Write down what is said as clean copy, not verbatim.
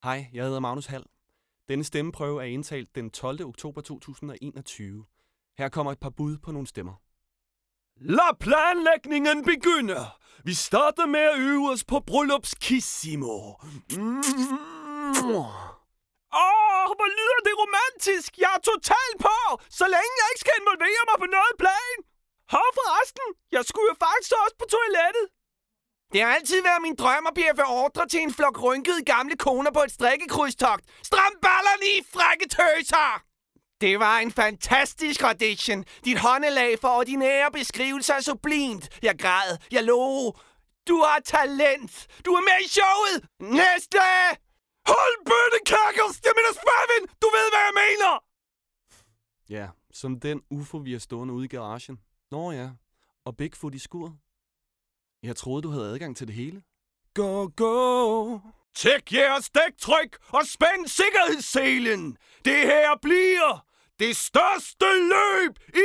Hej, jeg hedder Magnus Hall. Denne stemmeprøve er indtalt den 12. oktober 2021. Her kommer et par bud på nogle stemmer. Lad planlægningen begynde. Vi starter med at øve os på bryllupskissimo. Hvor lyder det romantisk. Jeg er totalt på, så længe jeg ikke skal involvere mig på noget plan. Forresten, jeg skulle jo faktisk også på toilettet. Det har altid været min drøm at blive ordre til en flok rynkede gamle koner på et strikkekryds-togt. Stram ballerne i, frække tøser! Det var en fantastisk audition. Dit håndelag for ordinære beskrivelser er sublimt. Jeg græd. Jeg lå. Du har talent. Du er med i showet. Næste! Hold bønnekakkels! Det er min spævin! Du ved, hvad jeg mener! Ja, som den UFO, vi har stående ude i garagen. Nå ja, og Bigfoot i skuret. Jeg troede, du havde adgang til det hele. Go! Tjek jeres dæktryk og spænd sikkerhedsselen. Det her bliver det største løb i